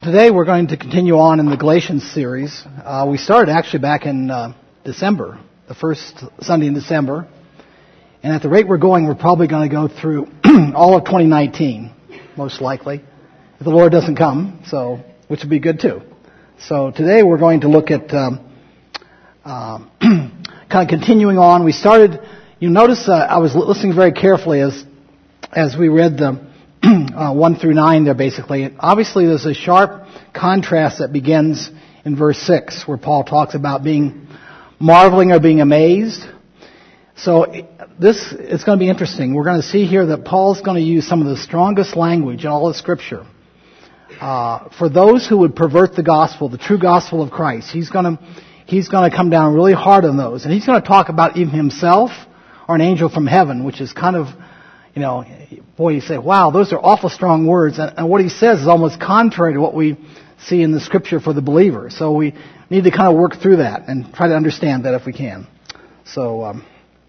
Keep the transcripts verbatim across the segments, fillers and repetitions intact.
Today we're going to continue on in the Galatians series. Uh, we started actually back in uh, December, the first Sunday in December. And at the rate we're going, we're probably going to go through all of twenty nineteen, most likely, if the Lord doesn't come, so which would be good too. So today we're going to look at um, uh, kind of continuing on. We started, you notice uh, I was listening very carefully as as we read the Uh, one through nine there basically. And obviously there's a sharp contrast that begins in verse six where Paul talks about being marveling or being amazed. So this is going to be interesting. We're going to see here that Paul's going to use some of the strongest language in all of Scripture. Uh, for those who would pervert the gospel, the true gospel of Christ, he's going to, he's going to come down really hard on those. And he's going to talk about even himself or an angel from heaven, which is kind of, you know, boy, you say, wow, those are awful strong words. And, and what he says is almost contrary to what we see in the Scripture for the believer. So we need to kind of work through that and try to understand that if we can. So, um,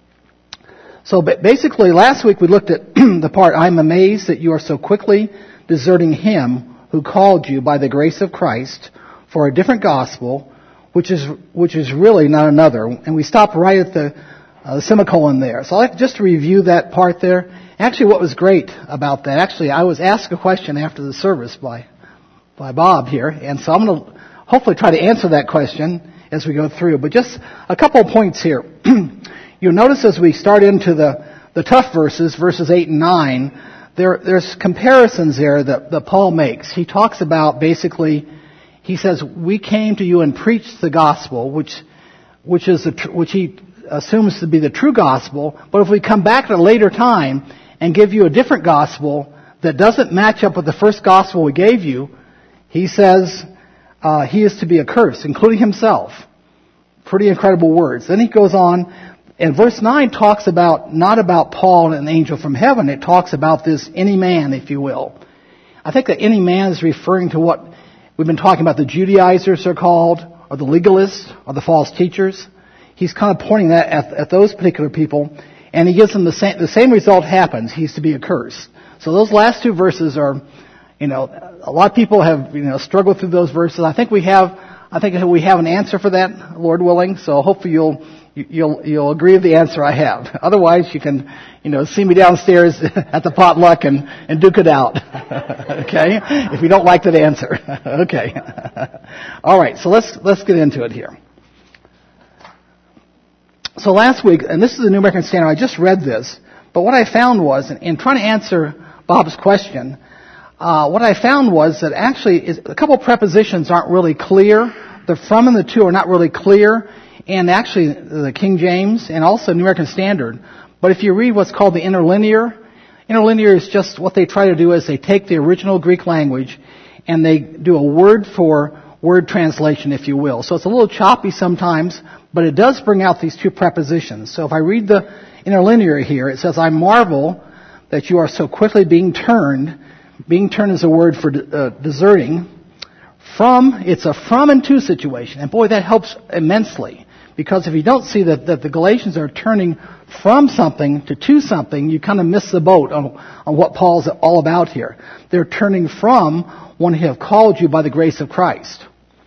so basically, last week we looked at the part, I'm amazed that you are so quickly deserting him who called you by the grace of Christ for a different gospel, which is which is really not another. And we stopped right at the, uh, the semicolon there. So I'd like just to review that part there. Actually, what was great about that, actually, I was asked a question after the service by by Bob here, and so I'm going to hopefully try to answer that question as we go through. But just a couple of points here. You'll notice as we start into the, the tough verses, verses eight and nine, there there's comparisons there that, that Paul makes. He talks about basically, he says, we came to you and preached the gospel, which which is the, which he assumes to be the true gospel. But if we come back at a later time and give you a different gospel that doesn't match up with the first gospel we gave you, he says uh, he is to be accursed, including himself. Pretty incredible words. Then he goes on, and verse nine talks about, not about Paul and an angel from heaven, it talks about this any man, if you will. I think that any man is referring to what we've been talking about, the Judaizers are called, or the legalists, or the false teachers. He's kind of pointing that at, at those particular people. And he gives them the same, the same result happens. He's to be accursed. So those last two verses are, you know, a lot of people have, you know, struggled through those verses. I think we have, I think we have an answer for that, Lord willing. So hopefully you'll, you'll, you'll agree with the answer I have. Otherwise you can, you know, see me downstairs at the potluck and, and duke it out. Okay? If you don't like that answer. Okay. All right. So let's, let's get into it here. So last week, and this is the New American Standard, I just read this, but what I found was, in, in trying to answer Bob's question, uh, what I found was that actually is, a couple of prepositions aren't really clear. The from and the to are not really clear, and actually the King James and also New American Standard. But if you read what's called the interlinear, interlinear is just what they try to do is they take the original Greek language and they do a word for word translation, if you will. So it's a little choppy sometimes, but it does bring out these two prepositions. So if I read the interlinear here, it says, I marvel that you are so quickly being turned. Being turned is a word for uh, deserting. From, it's a from and to situation. And boy, that helps immensely. Because if you don't see that, that the Galatians are turning from something to to something, you kind of miss the boat on, on what Paul's all about here. They're turning from one who have called you by the grace of Christ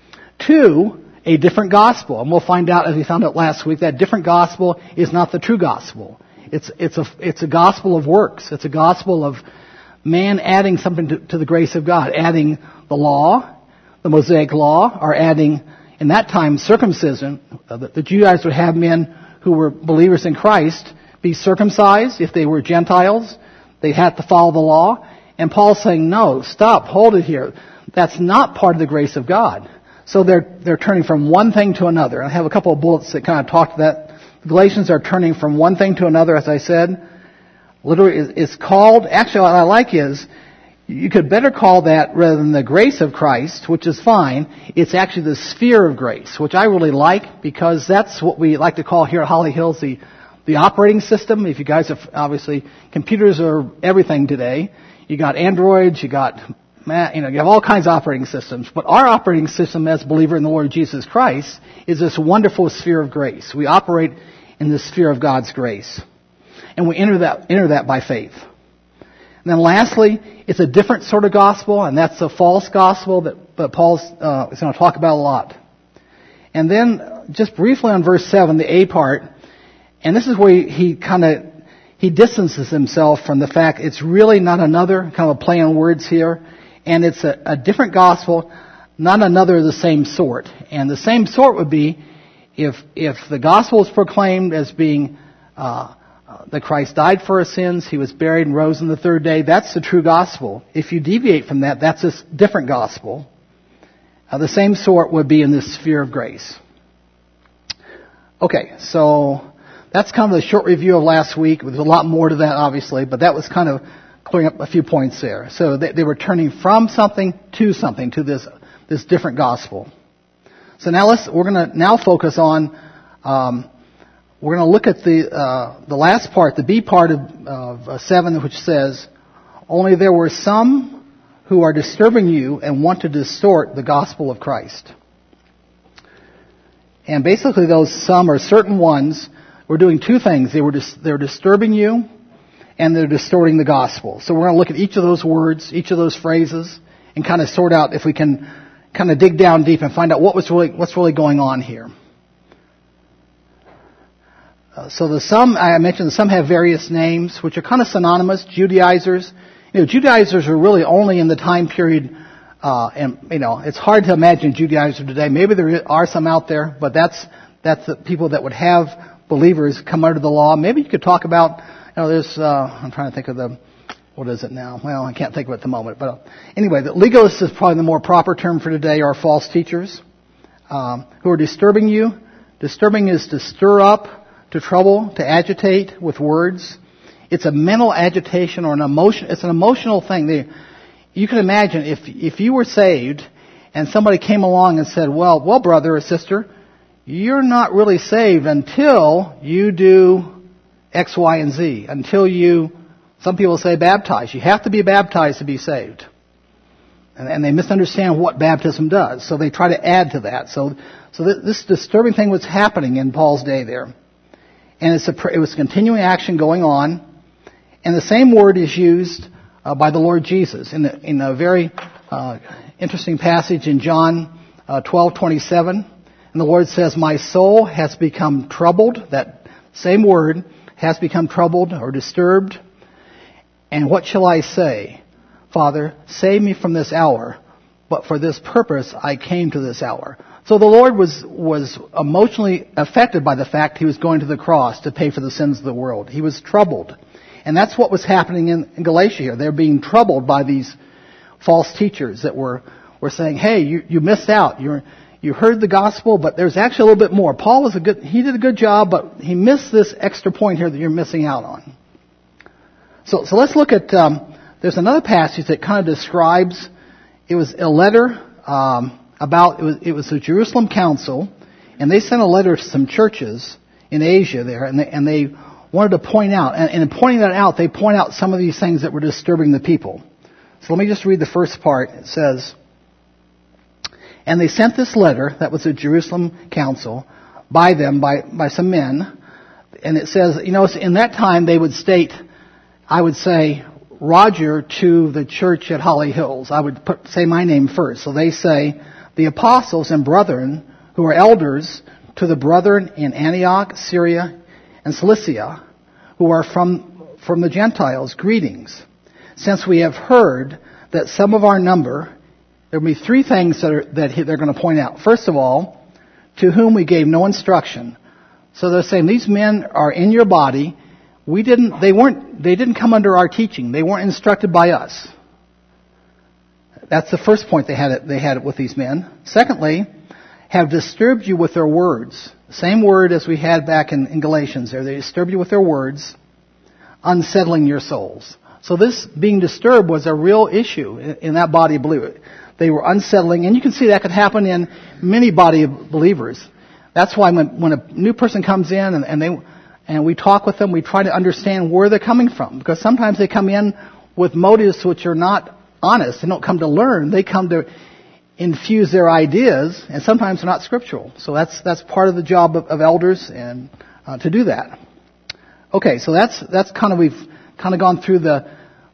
to a different gospel. And we'll find out, as we found out last week, that different gospel is not the true gospel. It's, it's a, it's a gospel of works. It's a gospel of man adding something to, to the grace of God, adding the law, the Mosaic law, or adding, in that time, circumcision. Uh, the, the Judaizers would have men who were believers in Christ be circumcised. If they were Gentiles, they had to follow the law. And Paul's saying, no, stop, hold it here. That's not part of the grace of God. So they're they're turning from one thing to another. I have a couple of bullets that kind of talk to that. The Galatians are turning from one thing to another, as I said. Literally, it's called, actually what I like is, you could better call that, rather than the grace of Christ, which is fine, it's actually the sphere of grace, which I really like, because that's what we like to call here at Holly Hills the, the operating system. If you guys have, obviously, computers are everything today. You got Androids, you got You know, you have all kinds of operating systems, but our operating system as a believer in the Lord Jesus Christ is this wonderful sphere of grace. We operate in the sphere of God's grace, and we enter that enter that by faith. And then lastly, it's a different sort of gospel, and that's a false gospel that, that Paul uh, is going to talk about a lot. And then, just briefly on verse seven, the A part, and this is where he, he kind of, he distances himself from the fact it's really not another, kind of a play on words here, and it's a, a different gospel, not another of the same sort. And the same sort would be if, if the gospel is proclaimed as being, uh, that Christ died for our sins, He was buried and rose on the third day. That's the true gospel. If you deviate from that, that's a different gospel. Uh, the same sort would be in this sphere of grace. Okay, so that's kind of the short review of last week. There's a lot more to that, obviously, but that was kind of clearing up a few points there. So they, they were turning from something to something, to this this different gospel. So now let's we're going to now focus on. Um, We're going to look at the uh, the last part, the B part of, of uh, seven, which says, "Only there were some who are disturbing you and want to distort the gospel of Christ." And basically, those some are certain ones were doing two things. They were dis- they're disturbing you, and they're distorting the gospel. So we're going to look at each of those words, each of those phrases, and kind of sort out if we can kind of dig down deep and find out what was really what's really going on here. Uh, so the some, I mentioned some have various names, which are kind of synonymous. Judaizers. You know, Judaizers are really only in the time period, uh, and, you know, it's hard to imagine Judaizer today. Maybe there are some out there, but that's, that's the people that would have believers come under the law. Maybe you could talk about, you know, there's, uh, I'm trying to think of the, what is it now? Well, I can't think of it at the moment, but uh, anyway, the legalists is probably the more proper term for today, are false teachers, um, who are disturbing you. Disturbing is to stir up, to trouble, to agitate with words. It's a mental agitation or an emotion. It's an emotional thing. They, you can imagine if if you were saved and somebody came along and said, "Well, well, brother or sister, you're not really saved until you do X, Y, and Z. Until you," some people say, baptize. You have to be baptized to be saved, and, and they misunderstand what baptism does. So they try to add to that. So, so th- this disturbing thing was happening in Paul's day there. And it's a, it was continuing action going on. And the same word is used uh, by the Lord Jesus in, the, in a very uh, interesting passage in John uh, twelve twenty-seven. And the Lord says, "My soul has become troubled." That same word, has become troubled or disturbed. "And what shall I say? Father, save me from this hour. But for this purpose I came to this hour." So the Lord was, was emotionally affected by the fact He was going to the cross to pay for the sins of the world. He was troubled. And that's what was happening in, in Galatia here. They're being troubled by these false teachers that were, were saying, "Hey, you, you missed out. You're, you heard the gospel, but there's actually a little bit more. Paul was a good, he did a good job, but he missed this extra point here that you're missing out on." So, so let's look at, um, there's another passage that kind of describes, it was a letter, um, about, it was, it was the Jerusalem Council, and they sent a letter to some churches in Asia there, and they, and they wanted to point out, and, and in pointing that out, they point out some of these things that were disturbing the people. So let me just read the first part. It says, "And they sent this letter," that was the Jerusalem Council, by them, by, by some men, and it says, you know, in that time they would state, I would say, Roger to the church at Holly Hills. I would put, say my name first. So they say, "The apostles and brethren who are elders to the brethren in Antioch, Syria, and Cilicia, who are from, from the Gentiles, greetings. Since we have heard that some of our number," there will be three things that, are, that they're going to point out. First of all, "to whom we gave no instruction." So they're saying these men are in your body. We didn't, they weren't, they didn't come under our teaching. They weren't instructed by us. That's the first point they had it, they had it with these men. Secondly, "have disturbed you with their words." Same word as we had back in, in Galatians there. They disturbed you with their words, unsettling your souls. So this being disturbed was a real issue in, in that body of believers. They were unsettling, and you can see that could happen in many body of believers. That's why when, when a new person comes in and, and they and we talk with them, we try to understand where they're coming from. Because sometimes they come in with motives which are not honest. They don't come to learn. They come to infuse their ideas, and sometimes they're not scriptural. So that's that's part of the job of, of elders, and uh, to do that. Okay, so that's that's kind of we've kind of gone through the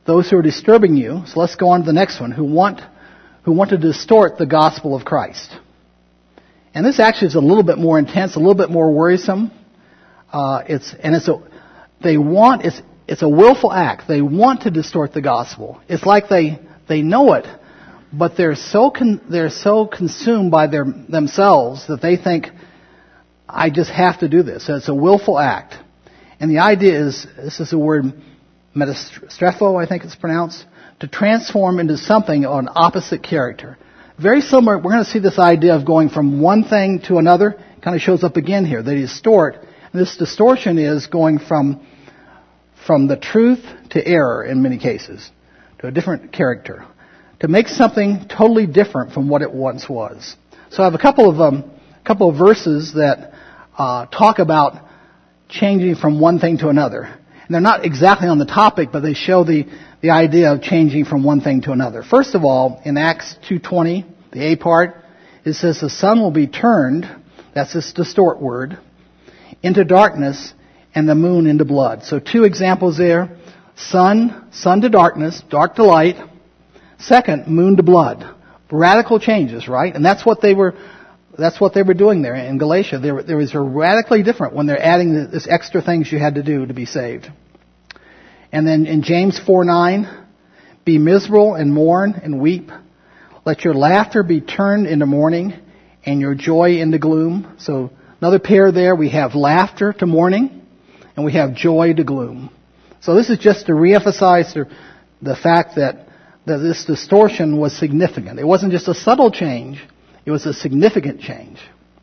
those who are disturbing you, so let's go on to the next one, who want, who want to distort the gospel of Christ. And this actually is a little bit more intense, a little bit more worrisome. Uh, it's, and it's a, they want, it's, it's a willful act. They want to distort the gospel. It's like they, they know it, but they're so, con, they're so consumed by their, themselves that they think, I just have to do this. So it's a willful act. And the idea is, this is the word metastrepho, I think it's pronounced, to transform into something of an opposite character. Very similar, we're going to see this idea of going from one thing to another. It kind of shows up again here. They distort. And this distortion is going from, from the truth to error in many cases, to a different character, to make something totally different from what it once was. So I have a couple of, um, couple of verses that uh, talk about changing from one thing to another. And they're not exactly on the topic, but they show the, the idea of changing from one thing to another. First of all, in Acts two twenty, the A part, it says the sun will be turned, that's this distort word, into darkness and the moon into blood. So two examples there. Sun, sun to darkness, dark to light. Second, moon to blood. Radical changes, right? And that's what they were That's what they were doing there in Galatia. There, there was a radically different when they're adding this extra things you had to do to be saved. And then in James four nine, be miserable and mourn and weep. Let your laughter be turned into mourning and your joy into gloom. So another pair there. We have laughter to mourning and we have joy to gloom. So this is just to reemphasize the, the fact that, that this distortion was significant. It wasn't just a subtle change. It was a significant change.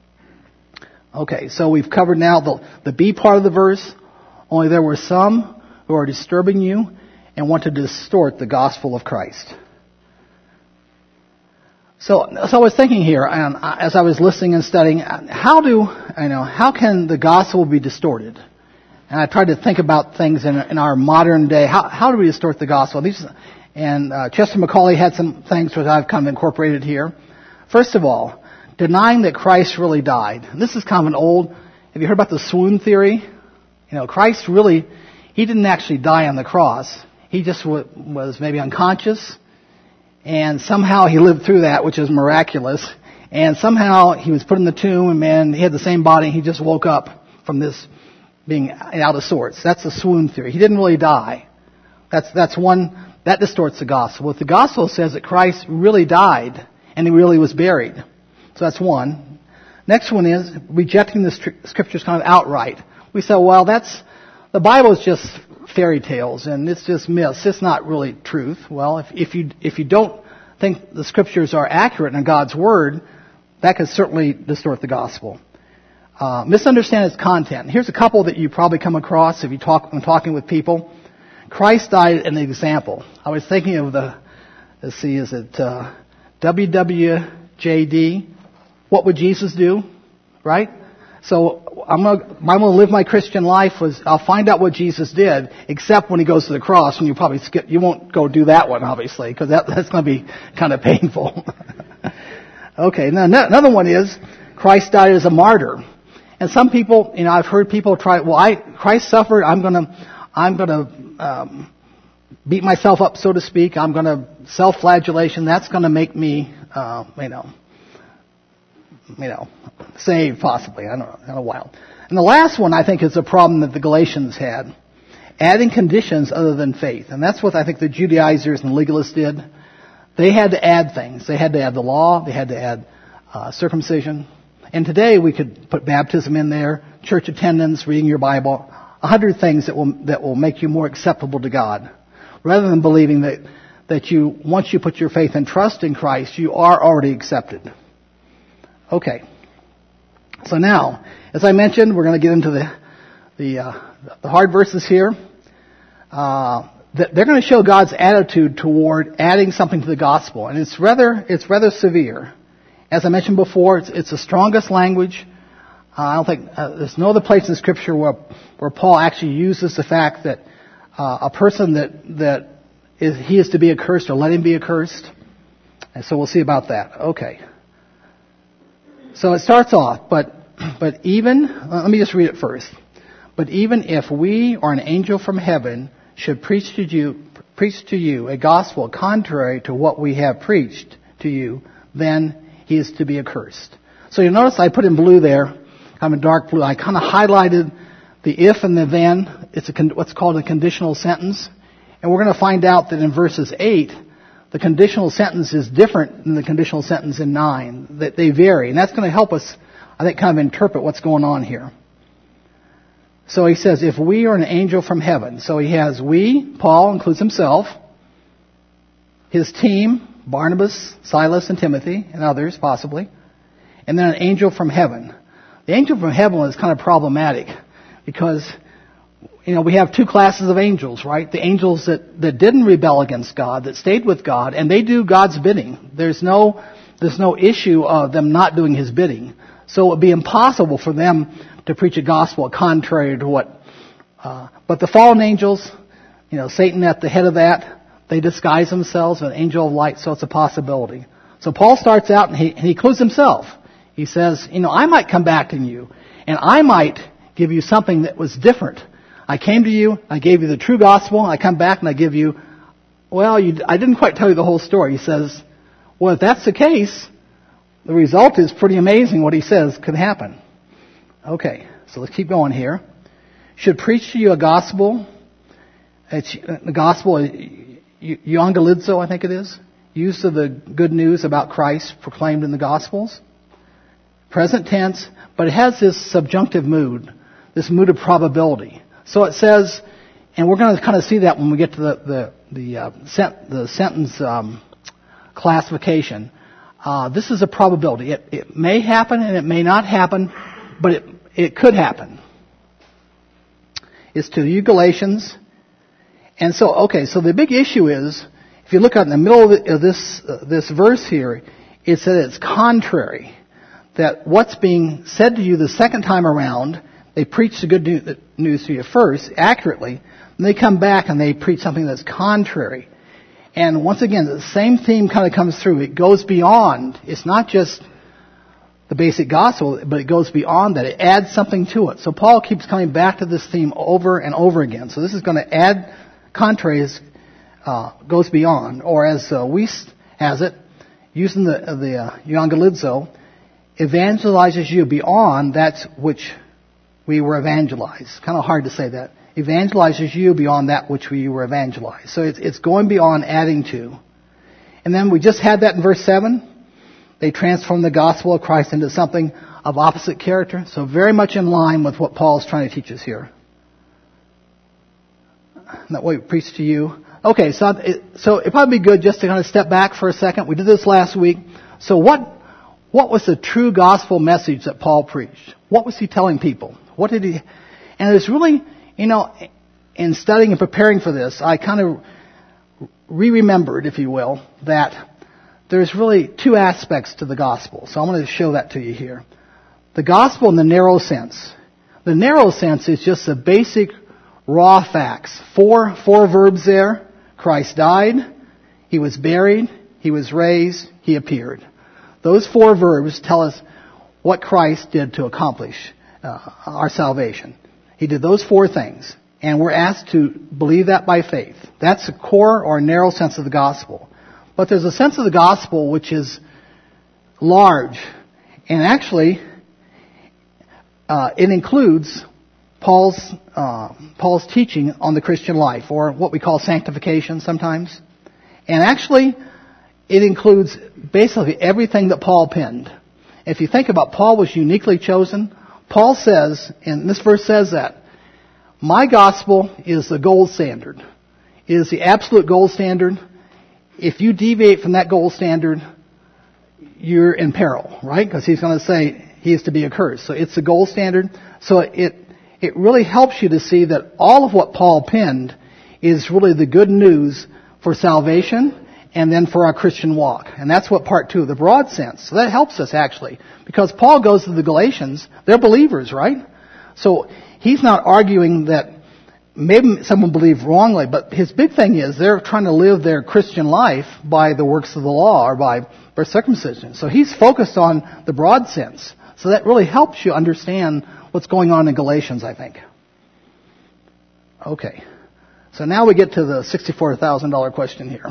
Okay, so we've covered now the, the B part of the verse. Only there were some who are disturbing you and want to distort the gospel of Christ. So, so I was thinking here, and as I was listening and studying, how do, I know, how can the gospel be distorted? And I tried to think about things in, in our modern day. How, how do we distort the gospel? These, and uh, Chester McCauley had some things which I've kind of incorporated here. First of all, denying that Christ really died. And this is kind of an old, have you heard about the swoon theory? You know, Christ really, he didn't actually die on the cross. He just w- was maybe unconscious. And somehow he lived through that, which is miraculous. And somehow he was put in the tomb and man, he had the same body. He just woke up from this being out of sorts. That's the swoon theory. He didn't really die. That's, that's one, that distorts the gospel. But the gospel says that Christ really died. And he really was buried. So that's one. Next one is rejecting the scriptures kind of outright. We say, well, that's, the Bible is just fairy tales and it's just myths. It's not really truth. Well, if, if you, if you don't think the scriptures are accurate in God's word, that could certainly distort the gospel. Uh, misunderstand its content. Here's a couple that you probably come across if you talk, when talking with people. Christ died an example. I was thinking of the, let's see, is it, uh, W W J D, what would Jesus do? Right? So I'm gonna, I'm gonna live my Christian life was, I'll find out what Jesus did, except when he goes to the cross, and you probably skip, you won't go do that one, obviously, because that, that's gonna be kind of painful. Okay, now another one is, Christ died as a martyr. And some people, you know, I've heard people try, well, I, Christ suffered, I'm gonna, I'm gonna, um, beat myself up, so to speak. I'm going to self-flagellation. That's going to make me, uh, you know, you know, saved possibly. I don't know, in a while. And the last one I think is a problem that the Galatians had, adding conditions other than faith. And that's what I think the Judaizers and legalists did. They had to add things. They had to add the law. They had to add uh, circumcision. And today we could put baptism in there, church attendance, reading your Bible, a hundred things that will that will make you more acceptable to God. Rather than believing that, that you, once you put your faith and trust in Christ, you are already accepted. Okay. So now, as I mentioned, we're going to get into the, the, uh, the hard verses here. Uh, they're going to show God's attitude toward adding something to the gospel. And it's rather, it's rather severe. As I mentioned before, it's, it's the strongest language. Uh, I don't think, uh, there's no other place in Scripture where, where Paul actually uses the fact that Uh, a person that, that is, he is to be accursed, or let him be accursed. And so we'll see about that. Okay. So it starts off, but, but even, let me just read it first. But even if we or an angel from heaven should preach to you, preached to you a gospel contrary to what we have preached to you, then he is to be accursed. So you notice I put in blue there, I'm in dark blue. I kind of highlighted the if and the then. It's a con- what's called a conditional sentence. And we're going to find out that in verses eight, the conditional sentence is different than the conditional sentence in nine, that they vary. And that's going to help us, I think, kind of interpret what's going on here. So he says, if we are an angel from heaven. So he has we, Paul includes himself, his team, Barnabas, Silas, and Timothy, and others possibly, and then an angel from heaven. The angel from heaven is kind of problematic because, you know, we have two classes of angels, right? The angels that, that didn't rebel against God, that stayed with God, and they do God's bidding. There's no, there's no issue of them not doing his bidding. So it would be impossible for them to preach a gospel contrary to what, uh, but the fallen angels, you know, Satan at the head of that, they disguise themselves as an angel of light, so it's a possibility. So Paul starts out and he, and he includes himself. He says, you know, I might come back to you, and I might give you something that was different. I came to you, I gave you the true gospel, I come back and I give you, well, you, I didn't quite tell you the whole story. He says, well, if that's the case, the result is pretty amazing what he says could happen. Okay, so let's keep going here. Should preach to you a gospel, it's, the gospel, euangelizo, I think it is, use of the good news about Christ proclaimed in the Gospels. Present tense, but it has this subjunctive mood, this mood of probability. So it says, and we're going to kind of see that when we get to the the the, uh, sent, the sentence um, classification. Uh, this is a probability. It, it may happen and it may not happen, but it it could happen. It's to you Galatians, and so okay. So the big issue is, if you look out in the middle of, the, of this uh, this verse here, it says it's contrary. That what's being said to you the second time around, they preach the good news to you first, accurately, and they come back and they preach something that's contrary. And once again, the same theme kind of comes through. It goes beyond. It's not just the basic gospel, but it goes beyond that. It adds something to it. So Paul keeps coming back to this theme over and over again. So this is going to add contraries, uh, goes beyond. Or as uh, Weiss has it, using the, uh, the uh, euangelizo, evangelizes you beyond that which we were evangelized. Kind of hard to say that. Evangelizes you beyond that which we were evangelized. So it's, it's going beyond adding to. And then we just had that in verse seven. They transformed the gospel of Christ into something of opposite character. So very much in line with what Paul's trying to teach us here. That way we preach to you. Okay, so it, so it'd probably be good just to kind of step back for a second. We did this last week. So what What was the true gospel message that Paul preached? What was he telling people? What did he... And it's really, you know, in studying and preparing for this, I kind of re-remembered, if you will, that there's really two aspects to the gospel. So I'm going to show that to you here. The gospel in the narrow sense. The narrow sense is just the basic raw facts. Four, four verbs there. Christ died. He was buried. He was raised. He appeared. Those four verbs tell us what Christ did to accomplish uh, our salvation. He did those four things, and we're asked to believe that by faith. That's a core or narrow sense of the gospel. But there's a sense of the gospel which is large, and actually uh, it includes Paul's uh, Paul's teaching on the Christian life, or what we call sanctification sometimes. And actually, it includes basically everything that Paul penned. If you think about Paul was uniquely chosen, Paul says, and this verse says that, my gospel is the gold standard. It is the absolute gold standard. If you deviate from that gold standard, you're in peril, right? Because he's going to say he is to be accursed. So it's the gold standard. So it it really helps you to see that all of what Paul penned is really the good news for salvation and then for our Christian walk. And that's what part two, the broad sense. So that helps us actually. Because Paul goes to the Galatians, they're believers, right? So he's not arguing that maybe someone believed wrongly, but his big thing is they're trying to live their Christian life by the works of the law or by, by circumcision. So he's focused on the broad sense. So that really helps you understand what's going on in Galatians, I think. Okay. So now we get to the sixty-four thousand dollars question here.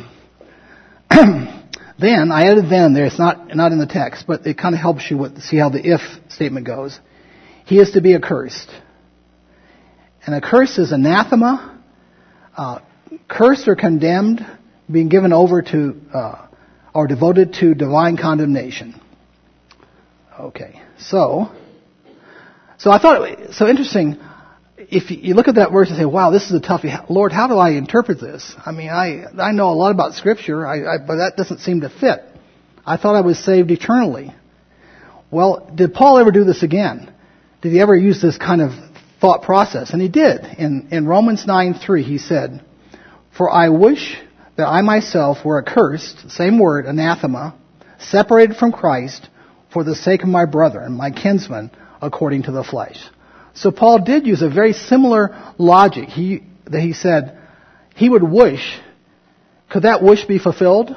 Then, I added then there, it's not, not in the text, but it kind of helps you with, see how the if statement goes. He is to be accursed. And accursed is anathema, uh, cursed or condemned, being given over to, uh, or devoted to divine condemnation. Okay, so, so I thought, it, so interesting, if you look at that verse and say, wow, this is a toughie. Lord, how do I interpret this? I mean, I, I know a lot about Scripture, I, I, but that doesn't seem to fit. I thought I was saved eternally. Well, did Paul ever do this again? Did he ever use this kind of thought process? And he did. In, in Romans nine three, he said, for I wish that I myself were accursed, same word, anathema, separated from Christ for the sake of my brethren, my kinsmen, according to the flesh. So Paul did use a very similar logic. He, that he said he would wish. Could that wish be fulfilled?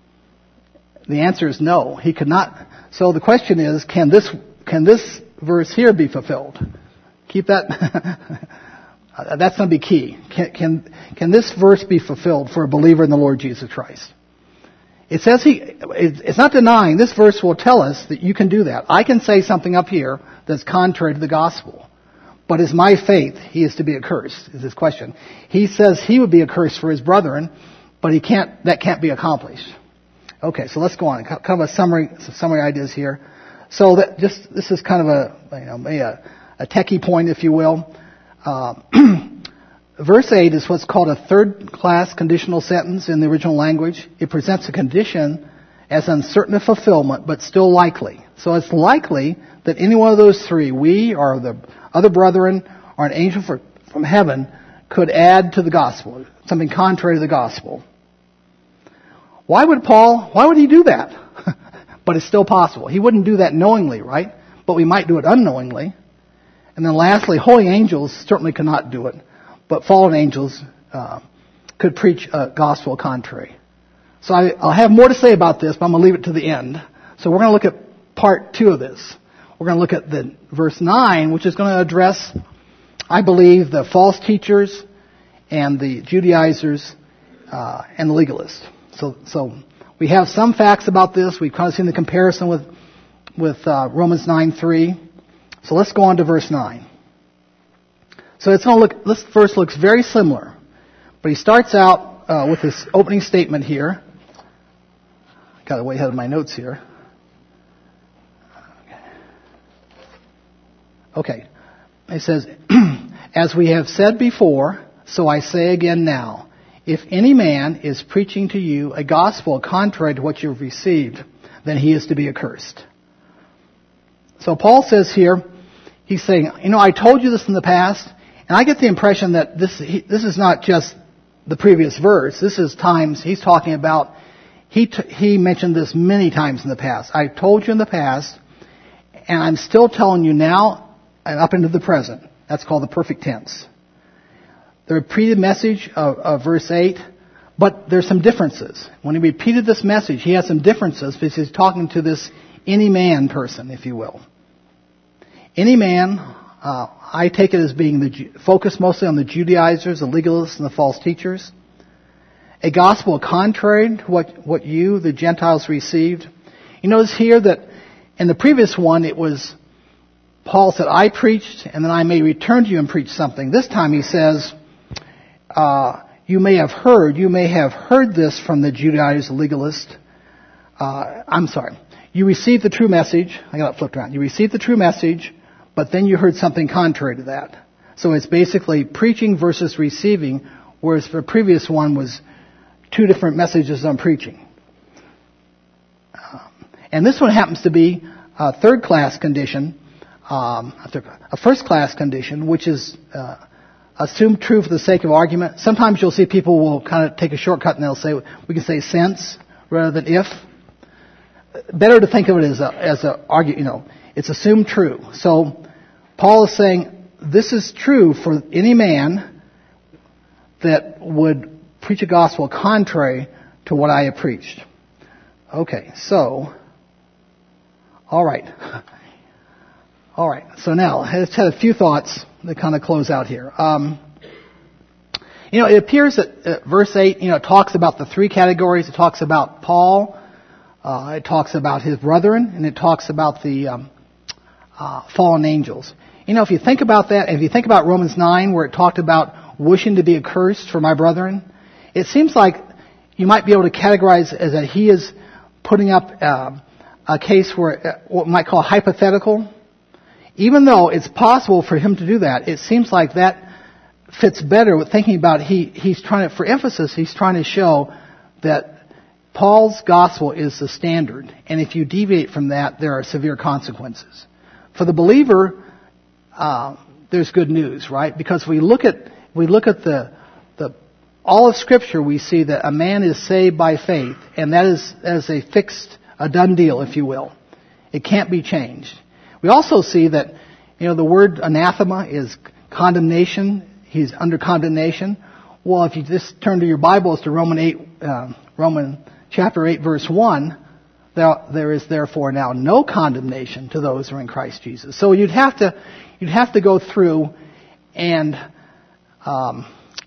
The answer is no. He could not. So the question is, can this, can this verse here be fulfilled? Keep that. That's going to be key. Can, can, can this verse be fulfilled for a believer in the Lord Jesus Christ? It says he, it's not denying, this verse will tell us that you can do that. I can say something up here that's contrary to the gospel. But is my faith, he is to be accursed, is his question. He says he would be accursed for his brethren, but he can't, that can't be accomplished. Okay, so let's go on. Kind of a summary, some summary ideas here. So that just, this is kind of a, you know, a, a techie point, if you will. Uh, verse eight is what's called a third-class conditional sentence in the original language. It presents a condition as uncertain of fulfillment, but still likely. So it's likely that any one of those three, we or the other brethren or an angel for, from heaven, could add to the gospel, something contrary to the gospel. Why would Paul, why would he do that? But it's still possible. He wouldn't do that knowingly, right? But we might do it unknowingly. And then lastly, holy angels certainly cannot do it, but fallen angels uh, could preach a gospel contrary. So I, I'll have more to say about this, but I'm going to leave it to the end. So we're going to look at part two of this. We're going to look at the verse nine, which is going to address, I believe, the false teachers and the Judaizers uh, and the legalists. So, so we have some facts about this. We've kind of seen the comparison with with uh, Romans nine three. So let's go on to verse nine. So it's going to look. This verse looks very similar, but he starts out uh, with this opening statement here. Got way ahead of my notes here. Okay. It says, as we have said before, so I say again now, if any man is preaching to you a gospel contrary to what you've received, then he is to be accursed. So Paul says here, he's saying, you know, I told you this in the past, and I get the impression that this he, this is not just the previous verse. This is times he's talking about, he t- he mentioned this many times in the past. I told you in the past, and I'm still telling you now, and up into the present. That's called the perfect tense. The repeated message of, of verse eight, but there's some differences. When he repeated this message, he has some differences because he's talking to this any man person, if you will. Any man, uh, I take it as being the focus mostly on the Judaizers, the legalists, and the false teachers. A gospel contrary to what, what you, the Gentiles, received. You notice here that in the previous one, it was Paul said, I preached, and then I may return to you and preach something. This time he says, uh, you may have heard, you may have heard this from the Judaizers, the legalist. Uh, I'm sorry. You received the true message. I got it flipped around. You received the true message, but then you heard something contrary to that. So it's basically preaching versus receiving, whereas the previous one was two different messages on preaching. Um, and this one happens to be a third-class condition. Um, a first-class condition, which is uh, assumed true for the sake of argument. Sometimes you'll see people will kind of take a shortcut and they'll say, we can say since rather than if. Better to think of it as a, as a argue, you know, it's assumed true. So Paul is saying this is true for any man that would preach a gospel contrary to what I have preached. Okay, so, all right. All right, so now let's have a few thoughts that kind of close out here. Um, You know, it appears that uh, verse eight, you know, it talks about the three categories. It talks about Paul, uh, it talks about his brethren, and it talks about the um, uh, fallen angels. You know, if you think about that, and if you think about Romans nine, where it talked about wishing to be accursed for my brethren, it seems like you might be able to categorize as that he is putting up uh, a case where uh, what we might call hypothetical. Even though it's possible for him to do that, it seems like that fits better with thinking about he he's trying to, for emphasis, he's trying to show that Paul's gospel is the standard, and if you deviate from that, there are severe consequences. For the believer, uh, there's good news, right? Because we look at we look at the the all of Scripture, we see that a man is saved by faith, and that is as a fixed, a done deal, if you will. It can't be changed. We also see that, you know, the word anathema is condemnation. He's under condemnation. Well, if you just turn to your Bibles to Roman eight, uh, Roman chapter eight, verse one, there, there is therefore now no condemnation to those who are in Christ Jesus. So you'd have to, you'd have to go through and, um,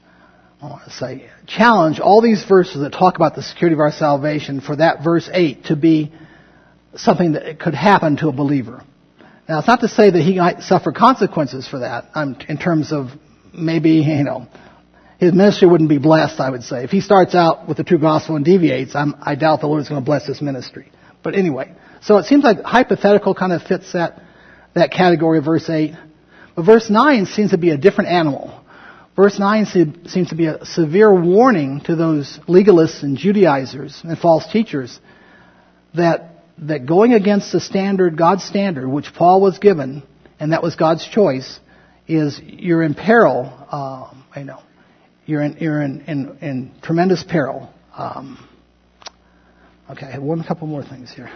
I want to say, challenge all these verses that talk about the security of our salvation for that verse eight to be something that could happen to a believer. Now, it's not to say that he might suffer consequences for that, um, in terms of maybe, you know, his ministry wouldn't be blessed, I would say. If he starts out with the true gospel and deviates, I'm, I doubt the Lord is going to bless his ministry. But anyway, so it seems like hypothetical kind of fits that, that category of verse eight. But verse nine seems to be a different animal. Verse nine seems to be a severe warning to those legalists and Judaizers and false teachers that that going against the standard, God's standard, which Paul was given, and that was God's choice, is you're in peril. Uh, I know you're in you're in in, in tremendous peril. Um, okay, I have one couple more things here.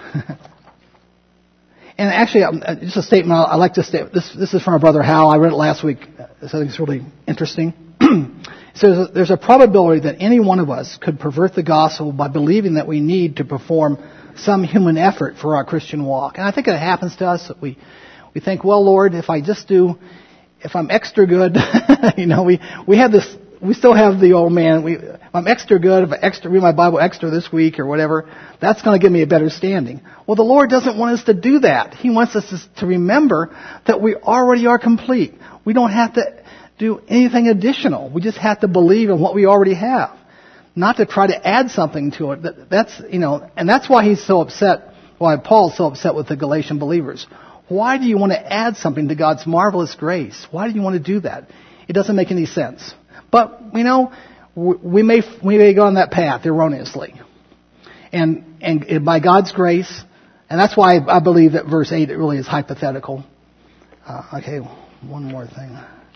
And actually, um, just a statement I like to state. This this is from our brother Hal. I read it last week. I think it's really interesting. It says there's a probability that any one of us could pervert the gospel by believing that we need to perform some human effort for our Christian walk. And I think it happens to us that we we think, well, Lord, if I just do, if I'm extra good, you know, we we have this. We still have the old man. We, if I'm extra good, if I extra read my Bible extra this week or whatever, that's going to give me a better standing. Well, the Lord doesn't want us to do that. He wants us to remember that we already are complete. We don't have to do anything additional. We just have to believe in what we already have, not to try to add something to it. That, that's, you know, and that's why he's so upset, why Paul's so upset with the Galatian believers. Why do you want to add something to God's marvelous grace? Why do you want to do that? It doesn't make any sense. But, you know, we may we may go on that path erroneously. And and by God's grace, and that's why I believe that verse eight, it really is hypothetical. Uh, okay, one more thing.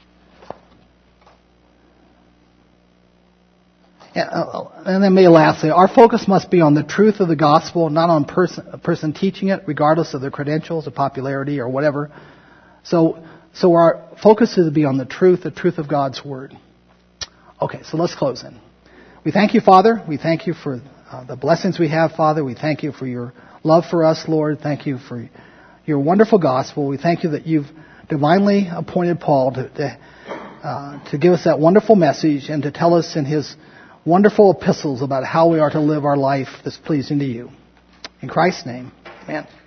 And then maybe lastly, our focus must be on the truth of the gospel, not on person, a person teaching it, regardless of their credentials or popularity or whatever. So, so our focus is to be on the truth, the truth of God's word. Okay, so let's close in. We thank you, Father. We thank you for uh, the blessings we have, Father. We thank you for your love for us, Lord. Thank you for your wonderful gospel. We thank you that you've divinely appointed Paul to to, uh, to give us that wonderful message and to tell us in his wonderful epistles about how we are to live our life that's pleasing to you. In Christ's name, amen.